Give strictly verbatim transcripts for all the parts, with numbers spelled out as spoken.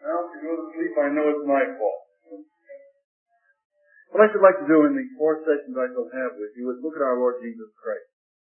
Now, if you go to sleep, I know it's my fault. What I should like to do in the four sessions I shall have with you is look at our Lord Jesus Christ.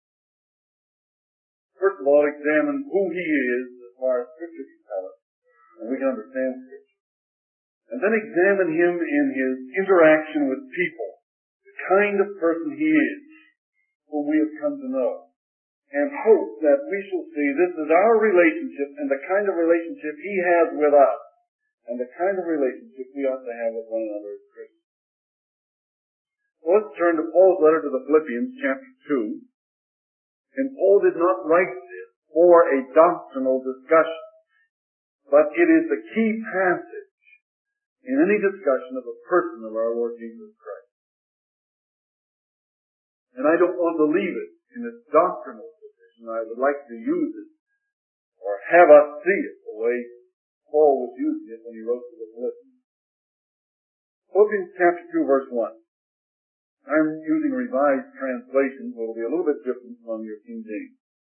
First of all, examine who He is as far as Scripture can tell us, and we can understand Scripture. And then examine Him in His interaction with people, the kind of person He is, whom we have come to know, and hope that we shall see this is our relationship and the kind of relationship He has with us, and the kind of relationship we ought to have with one another as Christians. Well, let's turn to Paul's letter to the Philippians, chapter two. And Paul did not write this for a doctrinal discussion, but it is the key passage in any discussion of the person of our Lord Jesus Christ. And I don't want to leave it in its doctrinal position. I would like to use it, or have us see it, the way Paul was using it when he wrote to the Philippians. Philippians chapter two, verse one. I'm using a revised translation, so it'll be a little bit different from your King James.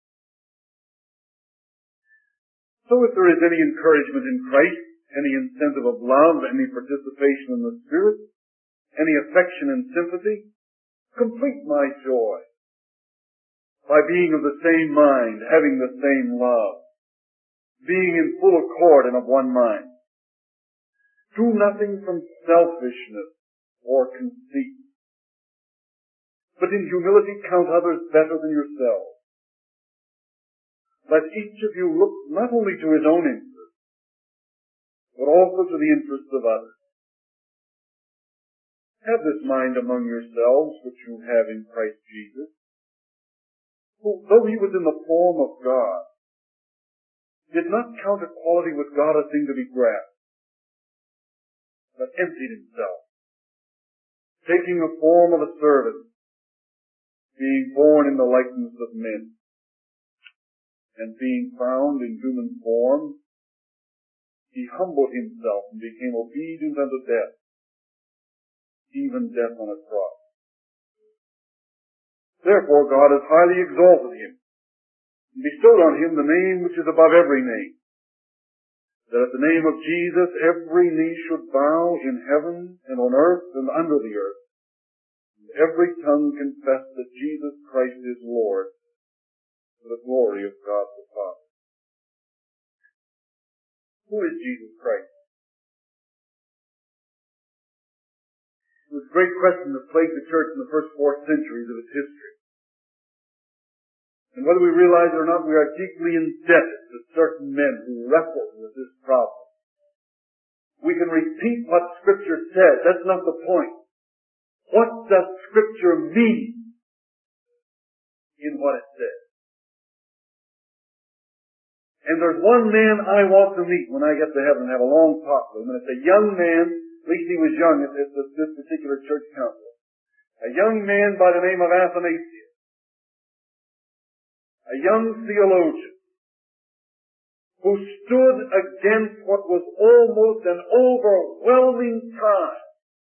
So if there is any encouragement in Christ, any incentive of love, any participation in the Spirit, any affection and sympathy, complete my joy by being of the same mind, having the same love, being in full accord and of one mind. Do nothing from selfishness or conceit, but in humility count others better than yourselves. Let each of you look not only to his own interests, but also to the interests of others. Have this mind among yourselves, which you have in Christ Jesus, who, though he was in the form of God, did not count equality with God a thing to be grasped, but emptied himself, taking the form of a servant, being born in the likeness of men, and being found in human form, he humbled himself and became obedient unto death, even death on a cross. Therefore God has highly exalted him, and bestowed on him the name which is above every name, that at the name of Jesus every knee should bow in heaven and on earth and under the earth, every tongue confess that Jesus Christ is Lord, for the glory of God the Father. Who is Jesus Christ? It was a great question that plagued the church in the first four centuries of its history. And whether we realize it or not, we are deeply indebted to certain men who wrestled with this problem. We can repeat what Scripture says. That's not the point. What does Scripture mean in what it says? And there's one man I want to meet when I get to heaven and have a long talk with him. And it's a young man, at least he was young at this, this particular church council. A young man by the name of Athanasius. A young theologian who stood against what was almost an overwhelming time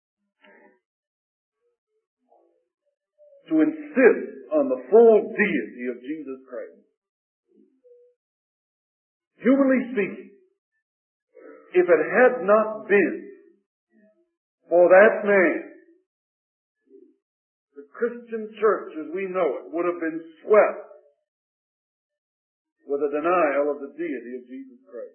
to insist on the full deity of Jesus Christ. Humanly speaking, if it had not been for that man, the Christian church as we know it would have been swept with a denial of the deity of Jesus Christ.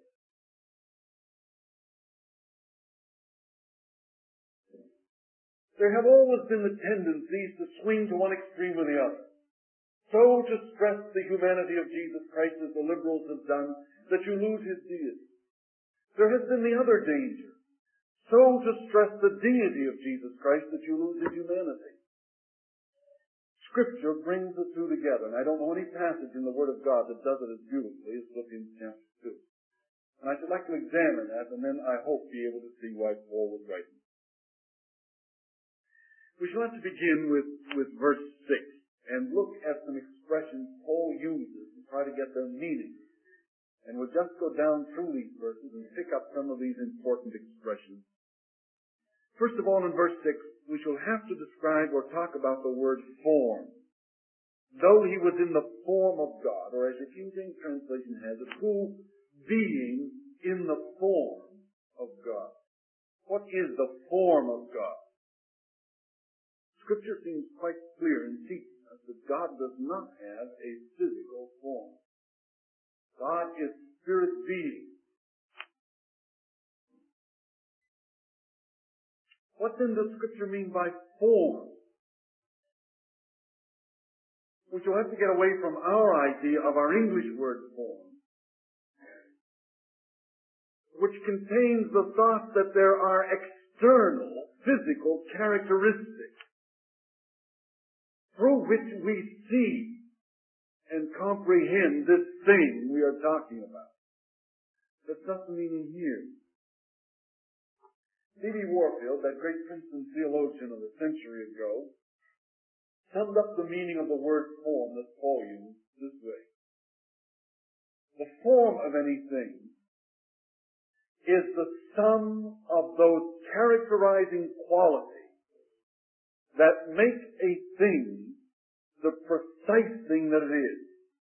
There have always been the tendencies to swing to one extreme or the other. So to stress the humanity of Jesus Christ as the liberals have done, that you lose his deity. There has been the other danger. So to stress the deity of Jesus Christ that you lose his humanity. Scripture brings the two together, and I don't know any passage in the Word of God that does it as beautifully as Philippians chapter two. And I should like to examine that, and then I hope be able to see why Paul was writing. We shall have to begin with, with verse six, and look at some expressions Paul uses to try to get their meaning. And we'll just go down through these verses and pick up some of these important expressions. First of all, in verse six, we shall have to describe or talk about the word form. Though he was in the form of God, or as the King James translation has it, who being in the form is the form of God? Scripture seems quite clear in teaching us that God does not have a physical form. God is spirit being. What then does Scripture mean by form? We shall have to get away from our idea of our English word form, which contains the thought that there are external, physical characteristics through which we see and comprehend this thing we are talking about. That's not the meaning here. D B Warfield, that great Princeton theologian of a century ago, summed up the meaning of the word form that Paul used this way. The form of anything is the sum of those characterizing qualities that make a thing the precise thing that it is.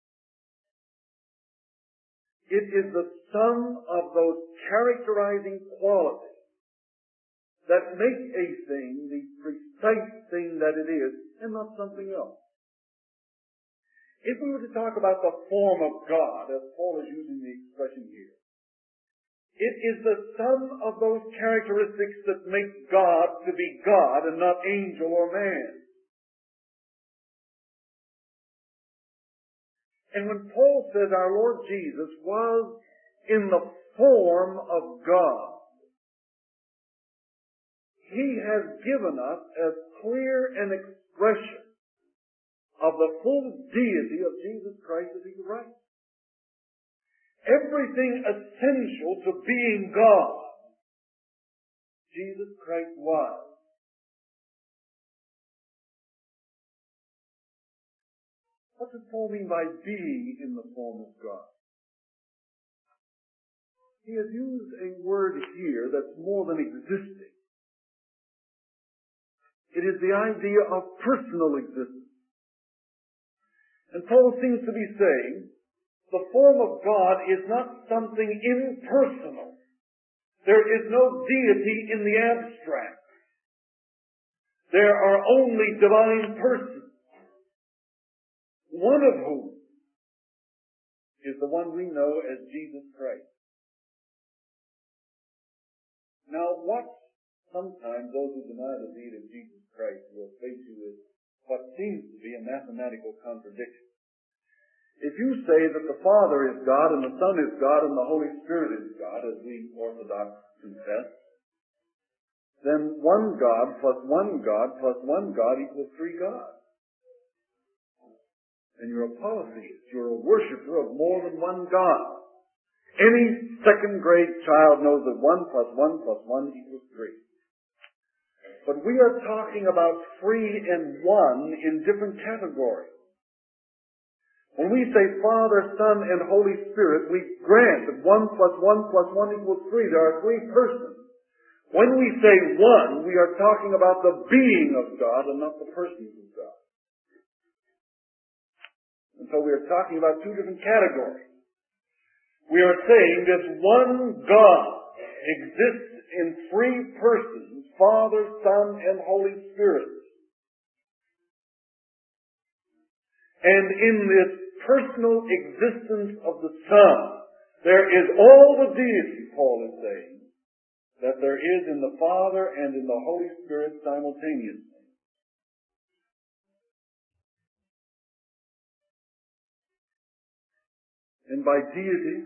It is the sum of those characterizing qualities that make a thing the precise thing that it is, and not something else. If we were to talk about the form of God, as Paul is using the expression here, it is the sum of those characteristics that make God to be God and not angel or man. And when Paul says our Lord Jesus was in the form of God, He has given us as clear an expression of the full deity of Jesus Christ as He could write. Everything essential to being God, Jesus Christ was. What does Paul mean by being in the form of God? He has used a word here that's more than existing. It is the idea of personal existence. And Paul seems to be saying, the form of God is not something impersonal. There is no deity in the abstract. There are only divine persons, one of whom is the one we know as Jesus Christ. Now, what sometimes those who deny the deity of Jesus Christ will face you with what seems to be a mathematical contradiction. If you say that the Father is God and the Son is God and the Holy Spirit is God, as we Orthodox confess, then one God plus one God plus one God equals three gods. And you're a polytheist. You're a worshiper of more than one God. Any second grade child knows that one plus one plus one equals three. But we are talking about three and one in different categories. When we say Father, Son, and Holy Spirit, we grant that one plus one plus one equals three. There are three persons. When we say one, we are talking about the being of God and not the persons of God. And so we are talking about two different categories. We are saying this one God exists in three persons, Father, Son, and Holy Spirit. And in this personal existence of the Son, there is all the deity, Paul is saying, that there is in the Father and in the Holy Spirit simultaneously. And by deity,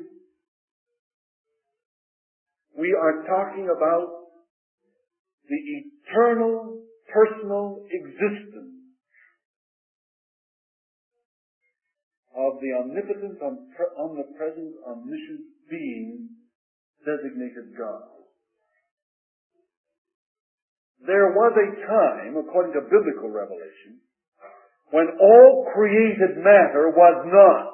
we are talking about the eternal, personal existence of the omnipotent, omnipresent, omniscient being designated God. There was a time, according to biblical revelation, when all created matter was not.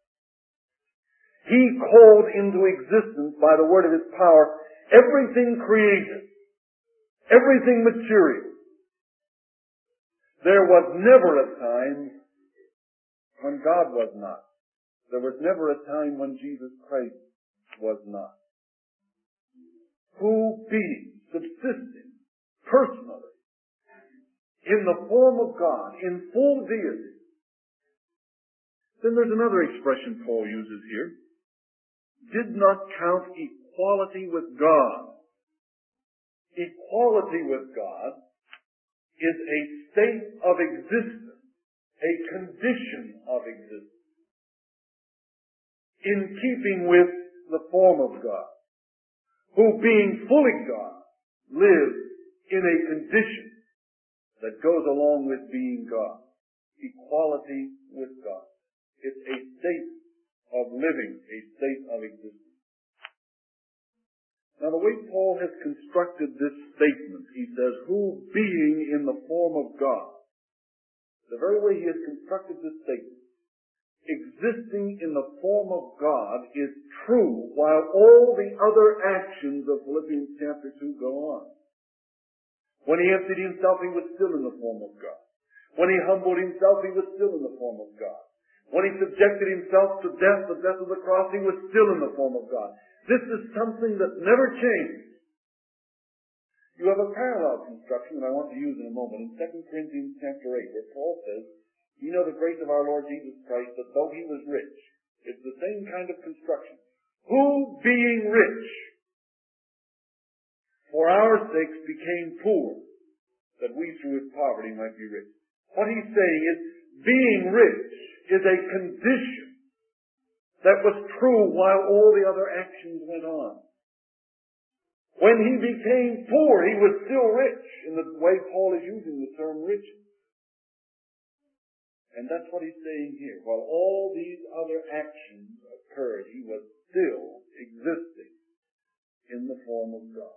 He called into existence by the word of His power everything created, everything material. There was never a time when God was not. There was never a time when Jesus Christ was not. Who being subsisting personally in the form of God, in full deity. Then there's another expression Paul uses here. Did not count equality with God. Equality with God is a state of existence, a condition of existence, in keeping with the form of God, who being fully God, lives in a condition that goes along with being God. Equality with God. It's a state of living, a state of existence. Now the way Paul has constructed this statement, he says, who being in the form of God, the very way he has constructed this statement, existing in the form of God is true while all the other actions of Philippians chapter two go on. When he emptied himself, he was still in the form of God. When he humbled himself, he was still in the form of God. When he subjected himself to death, the death of the cross, he was still in the form of God. This is something that never changed. You have a parallel construction that I want to use in a moment in Second Corinthians chapter eight, where Paul says, you know the grace of our Lord Jesus Christ, that though he was rich, it's the same kind of construction. Who being rich, for our sakes became poor, that we through his poverty might be rich. What he's saying is, being rich is a condition that was true while all the other actions went on. When he became poor, he was still rich, in the way Paul is using the term rich. And that's what he's saying here. While all these other actions occurred, he was still existing in the form of God.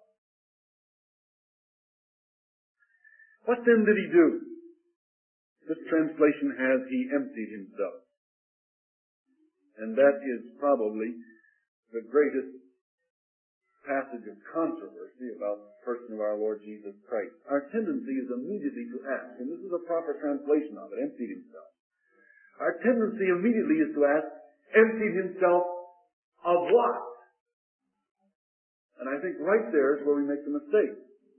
What then did he do? This translation has, he emptied himself. And that is probably the greatest passage of controversy about the person of our Lord Jesus Christ. Our tendency is immediately to ask, and this is a proper translation of it, emptied himself. Our tendency immediately is to ask, emptied himself of what? And I think right there is where we make the mistake.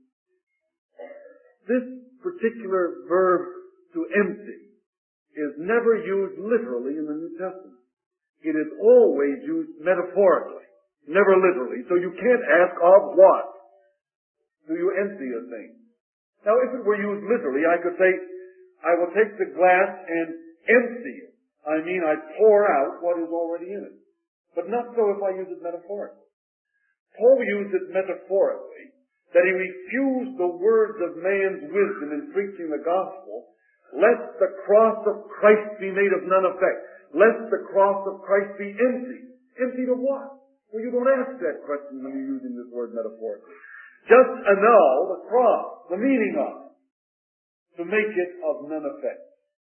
This particular verb, to empty, is never used literally in the New Testament. It is always used metaphorically, never literally. So you can't ask of what do you empty a thing. Now if it were used literally, I could say, I will take the glass and empty it. I mean, I pour out what is already in it. But not so if I use it metaphorically. Paul used it metaphorically, that he refused the words of man's wisdom in preaching the gospel, lest the cross of Christ be made of none effect, lest the cross of Christ be emptied. Emptied of what? Well, you don't ask that question when you're using this word metaphorically. Just annul the cross, the meaning of it, to make it of none effect.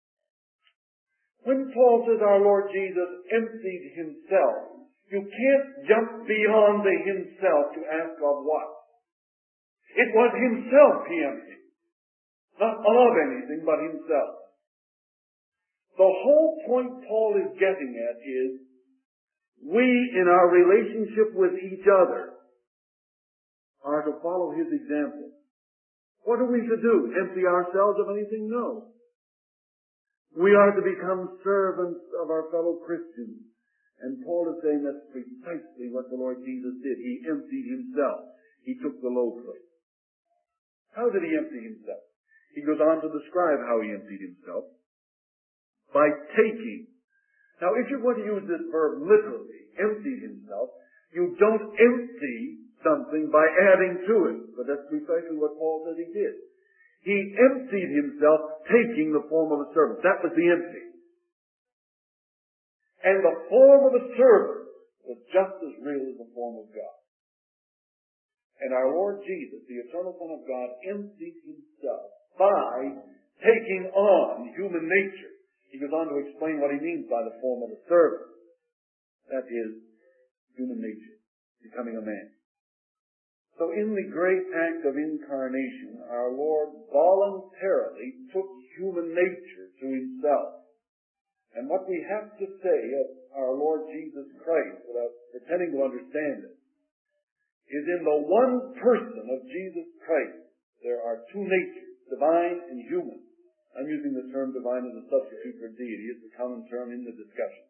When Paul says our Lord Jesus emptied himself, you can't jump beyond the himself to ask of what. It was himself he emptied. Not of anything, but himself. The whole point Paul is getting at is, we in our relationship with each other are to follow his example. What are we to do? Empty ourselves of anything? No. We are to become servants of our fellow Christians. And Paul is saying that's precisely what the Lord Jesus did. He emptied himself. He took the low place. How did he empty himself? He goes on to describe how he emptied himself. By taking. Now, if you're going to use this verb literally, emptied himself, you don't empty something by adding to it. But that's precisely what Paul said he did. He emptied himself, taking the form of a servant. That was the empty. And the form of a servant was just as real as the form of God. And our Lord Jesus, the eternal Son of God, emptied himself by taking on human nature. He goes on to explain what he means by the form of a servant. That is, human nature, becoming a man. So in the great act of incarnation, our Lord voluntarily took human nature to himself. And what we have to say of our Lord Jesus Christ, without pretending to understand it, is in the one person of Jesus Christ. There are two natures, divine and human. I'm using the term divine as a substitute for deity. It's a common term in the discussion.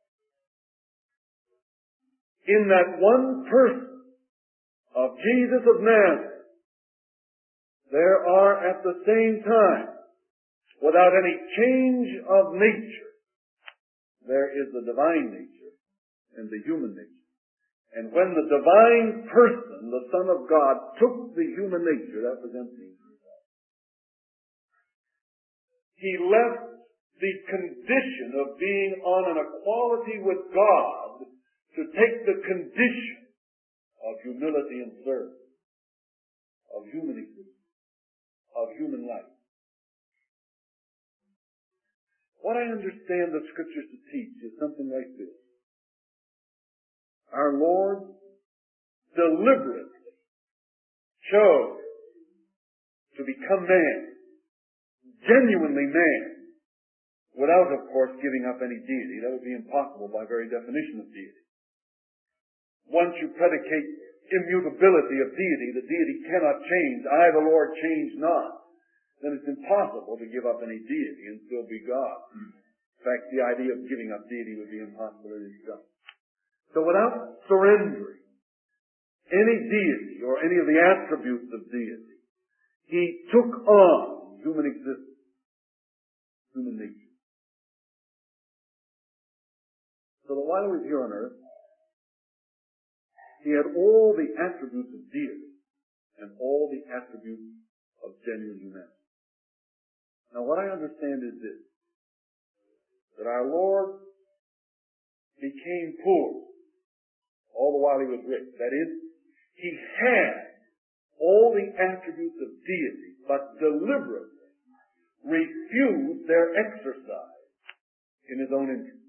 In that one person of Jesus of Nazareth, there are at the same time, without any change of nature, there is the divine nature and the human nature. And when the divine person, the Son of God, took the human nature, that was empty. He left the condition of being on an equality with God to take the condition of humility and service, of human existence, of human life. What I understand the Scriptures to teach is something like this. Our Lord deliberately chose to become man, genuinely man, without, of course, giving up any deity. That would be impossible by very definition of deity. Once you predicate immutability of deity, the deity cannot change. I, the Lord, change not. Then it's impossible to give up any deity and still be God. In fact, the idea of giving up deity would be impossible in itself. So without surrendering any deity or any of the attributes of deity, he took on human existence, human nature. So that while he was here on earth, he had all the attributes of deity and all the attributes of genuine humanity. Now what I understand is this, that our Lord became poor all the while he was rich. That is, he had all the attributes of deity, but deliberately refused their exercise in his own interest.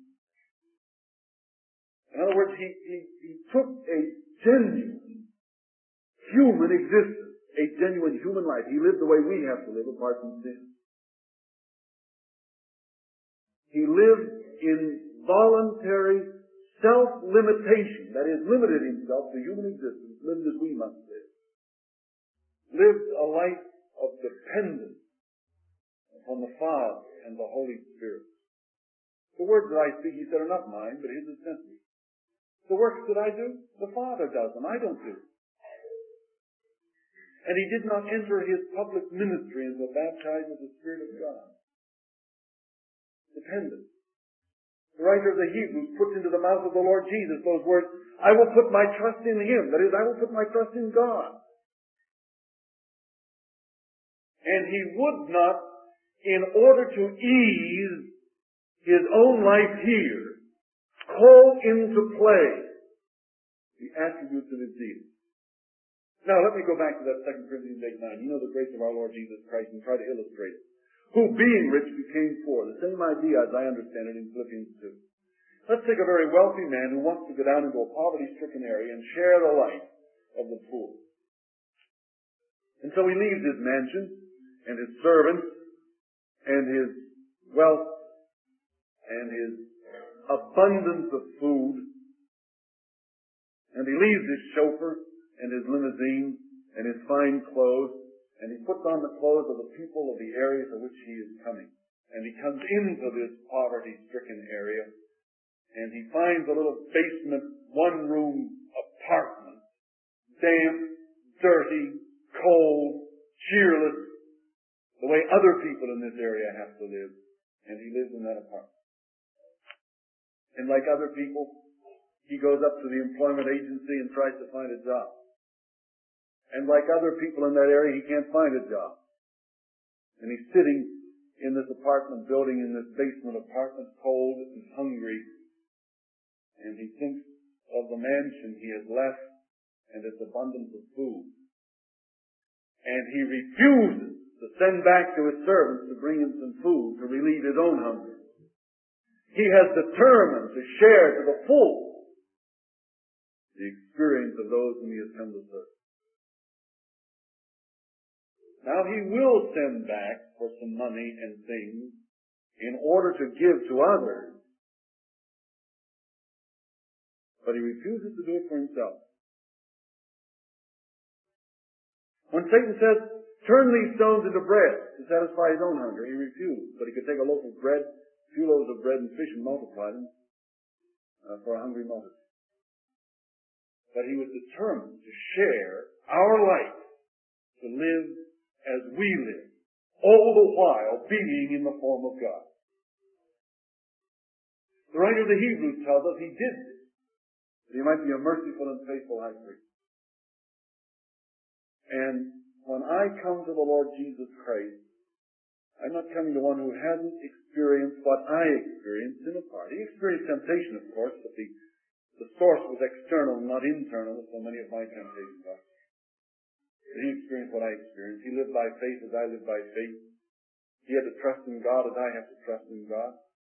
In other words, he, he, he took a genuine human existence, a genuine human life. He lived the way we have to live apart from sin. He lived in voluntary self-limitation, that is, limited himself to human existence, lived as we must live. Lived a life of dependence upon the Father and the Holy Spirit. The words that I speak, he said, are not mine, but his that sent me. The works that I do, the Father does them. I don't do. And he did not enter his public ministry until baptized with the Spirit of God. Dependent. The writer of the Hebrews puts into the mouth of the Lord Jesus those words, I will put my trust in him. That is, I will put my trust in God. And he would not, in order to ease his own life here, call into play the attributes of his deity. Now, let me go back to that Second Corinthians eight nine. You know the grace of our Lord Jesus Christ and try to illustrate it. Who, being rich, became poor. The same idea as I understand it in Philippians two. Let's take a very wealthy man who wants to go down into a poverty-stricken area and share the life of the poor. And so he leaves his mansion and his servants and his wealth and his abundance of food, and he leaves his chauffeur and his limousine and his fine clothes, and he puts on the clothes of the people of the area to which he is coming. And he comes into this poverty-stricken area, and he finds a little basement, one-room apartment, damp, dirty, cold, cheerless, the way other people in this area have to live, and he lives in that apartment. And like other people, he goes up to the employment agency and tries to find a job. And like other people in that area, he can't find a job. And he's sitting in this apartment building, in this basement apartment, cold and hungry. And he thinks of the mansion he has left and its abundance of food. And he refuses to send back to his servants to bring him some food to relieve his own hunger. He has determined to share to the full the experience of those whom he has come to serve. Now he will send back for some money and things in order to give to others, but he refuses to do it for himself. When Satan said, turn these stones into bread to satisfy his own hunger, he refused. But he could take a loaf of bread, a few loaves of bread and fish and multiply them uh, for a hungry multitude. But he was determined to share our life, to live as we live, all the while being in the form of God. The writer of the Hebrews tells us he did this, that he might be a merciful and faithful high priest. And when I come to the Lord Jesus Christ, I'm not coming to one who hasn't experienced what I experienced in a part. He experienced temptation, of course, but the, the source was external, not internal, as so many of my temptations are. But he experienced what I experienced. He lived by faith as I live by faith. He had to trust in God as I have to trust in God.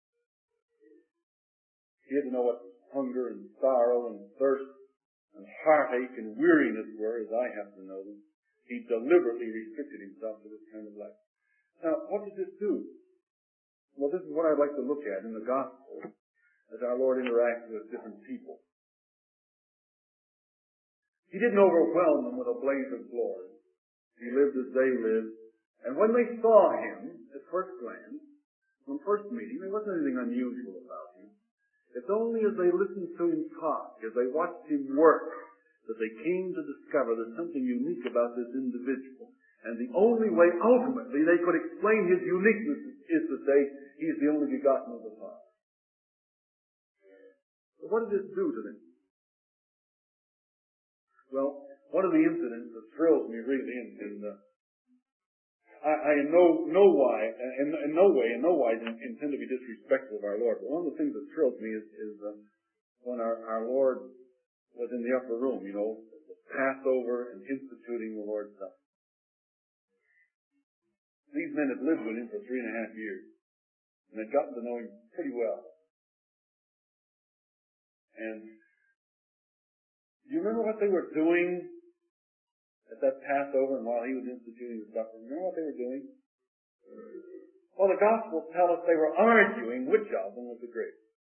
He had to know what hunger and sorrow and thirst and heartache and weariness were as I have to know them. He deliberately restricted himself to this kind of life. Now, what does this do? Well, this is what I'd like to look at in the gospel as our Lord interacts with different people. He didn't overwhelm them with a blaze of glory. He lived as they lived. And when they saw him, at first glance, from first meeting, there wasn't anything unusual about him. It's only as they listened to him talk, as they watched him work, that they came to discover there's something unique about this individual. And the only way, ultimately, they could explain his uniqueness is to say, he's the only begotten of the Father. So what did this do to them? Well, one of the incidents that thrills me really, and, and uh, I, I in no, no why, in, in no way, in no wise intend to be disrespectful of our Lord, but one of the things that thrills me is, is uh, when our, our Lord was in the upper room, you know, Passover and instituting the Lord's Supper. These men had lived with him for three and a half years, and had gotten to know him pretty well. And do you remember what they were doing at that Passover and while he was instituting the supper? Remember what they were doing? Well, the Gospels tell us they were arguing which of them was the greatest.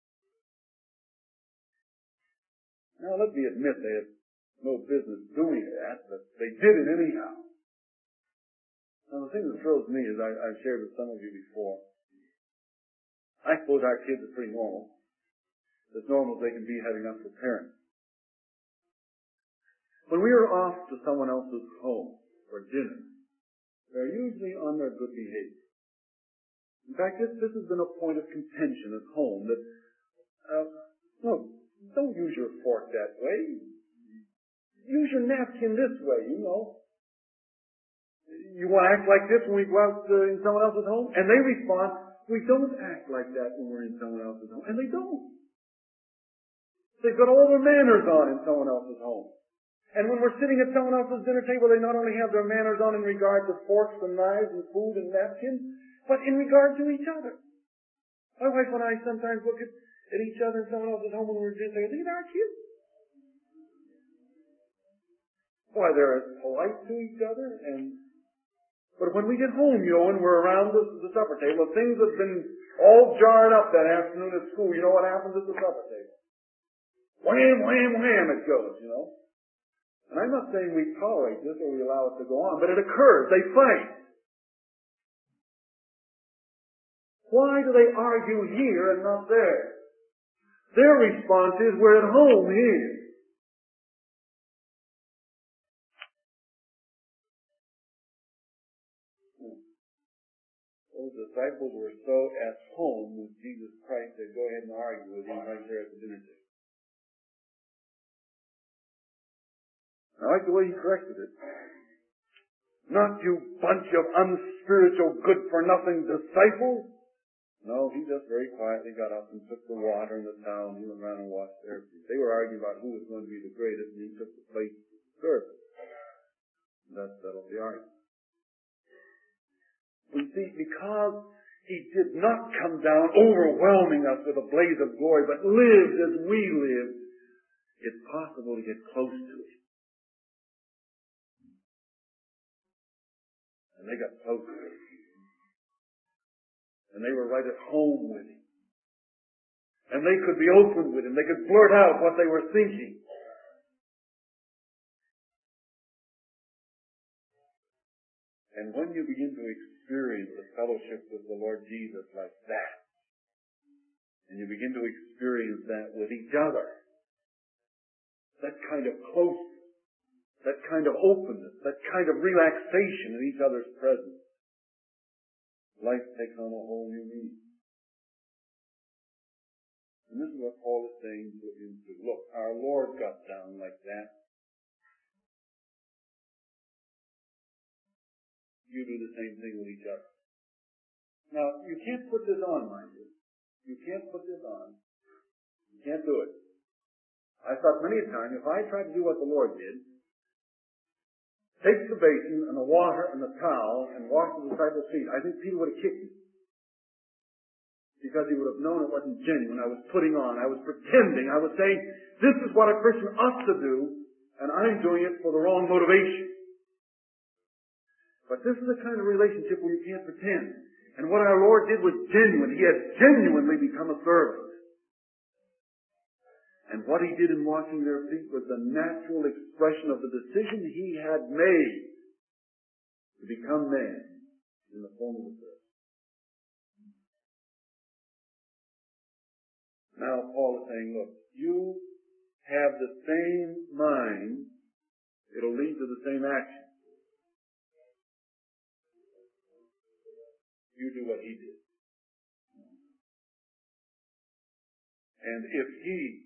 Now, let me admit they had no business doing that, but they did it anyhow. Now, the thing that thrills me is I, I've shared with some of you before. I suppose our kids are pretty normal. As normal as they can be having us for parents. When we are off to someone else's home for dinner, they're usually on their good behavior. In fact, this, this has been a point of contention at home that, uh, no, don't use your fork that way. Use your napkin this way, you know. You want to act like this when we go out uh, in someone else's home? And they respond, we don't act like that when we're in someone else's home. And they don't. They've got all their manners on in someone else's home. And when we're sitting at someone else's dinner table, they not only have their manners on in regard to forks and knives and food and napkins, but in regard to each other. My wife and I sometimes look at, at each other in someone else's home when we're visiting and say, look at our kids. Why, they're polite to each other, and but when we get home, you know, and we're around the, the supper table, if things have been all jarred up that afternoon at school, you know what happens at the supper table? Wham, wham, wham, it goes, you know. And I'm not saying we tolerate this or we allow it to go on, but it occurs. They fight. Why do they argue here and not there? Their response is, we're at home here. Those disciples were so at home with Jesus Christ, they'd go ahead and argue with him right there at the dinner table. I like the way he corrected it. Not you bunch of unspiritual, good-for-nothing disciples. No, he just very quietly got up and took the water and the towel and he went around and washed their feet. They were arguing about who was going to be the greatest, and he took the plate to serve it. That settled the argument. We see, because he did not come down overwhelming us with a blaze of glory, but lived as we lived, it's possible to get close to him. And they got close to him. And they were right at home with him. And they could be open with him. They could blurt out what they were thinking. And when you begin to experience the fellowship with the Lord Jesus like that, and you begin to experience that with each other, that kind of closeness, that kind of openness, that kind of relaxation in each other's presence, life takes on a whole new meaning. And this is what Paul is saying to him to look, our Lord got down like that. You do the same thing with each other. Now, you can't put this on, mind you. You can't put this on. You can't do it. I thought many a time, if I tried to do what the Lord did, take the basin and the water and the towel and wash the disciples' feet, I think Peter would have kicked me. Because he would have known it wasn't genuine. I was putting on. I was pretending. I was saying, this is what a Christian ought to do, and I'm doing it for the wrong motivation. But this is the kind of relationship where you can't pretend. And what our Lord did was genuine. He had genuinely become a servant. And what he did in washing their feet was the natural expression of the decision he had made to become man in the form of a servant. Now Paul is saying, look, you have the same mind, it'll lead to the same action. You do what he did. And if he